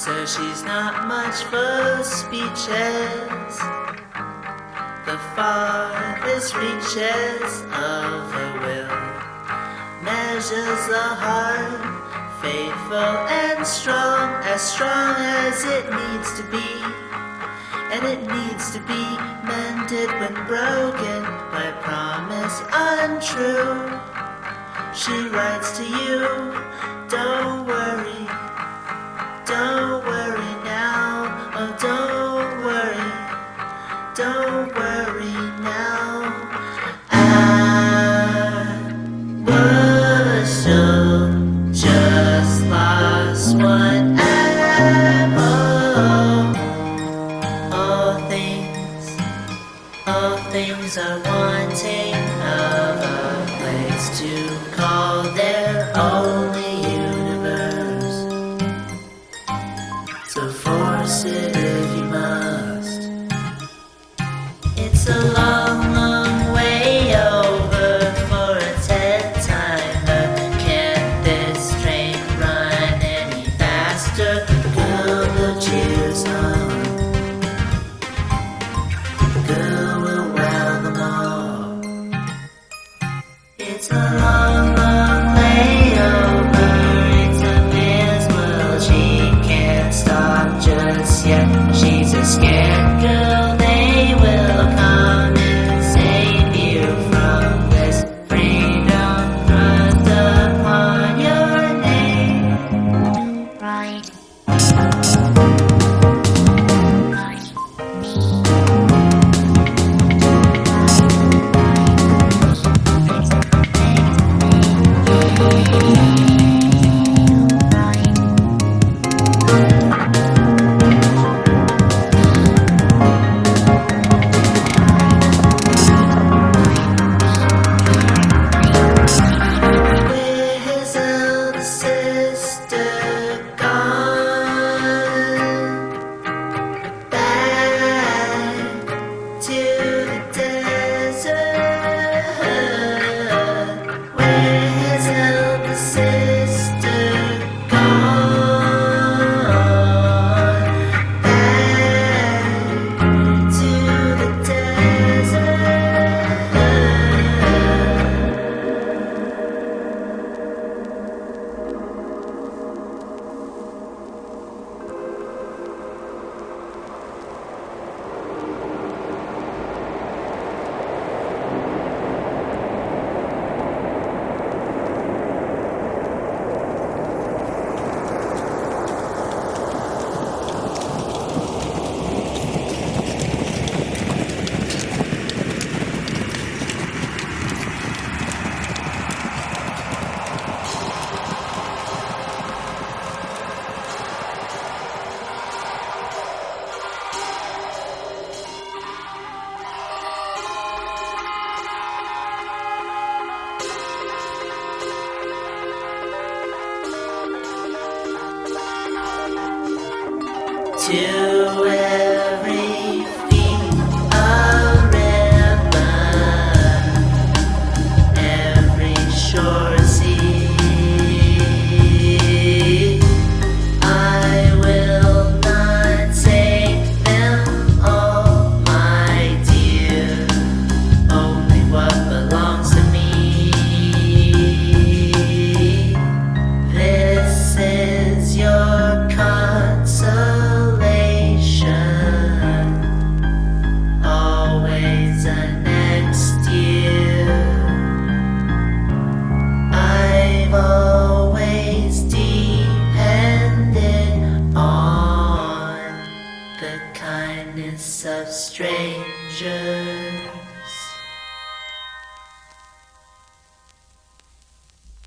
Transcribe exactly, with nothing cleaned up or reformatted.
so she's not much for speeches. The farthest reaches of her will measures the heart, faithful and strong, as strong as it needs to be. And it needs to be mended when broken by promise untrue. She writes to you, don't worry, don't worry now, oh don't worry, don't worry now. I bushel just lost one apple. All things, all things are wanting of a place to call their only universe. So force it if you must. It's a long, long way over for a Ted timer. Can't this train run any faster? Girl will cheers on. Girl will wow them all. It's a long, long layover. It's a man's world. She can't stop just yet. She's a scared girl. They will come and save you from this freedom thrust upon your name. Right. Where's elder sister gone? Back to the desert. Where's elder sister gone? Back to the desert. To every feet a river, every shore sea. I will not take them all, my dear, only what belongs to me. This is your consolation, always a next year. I've always depended on the kindness of strangers.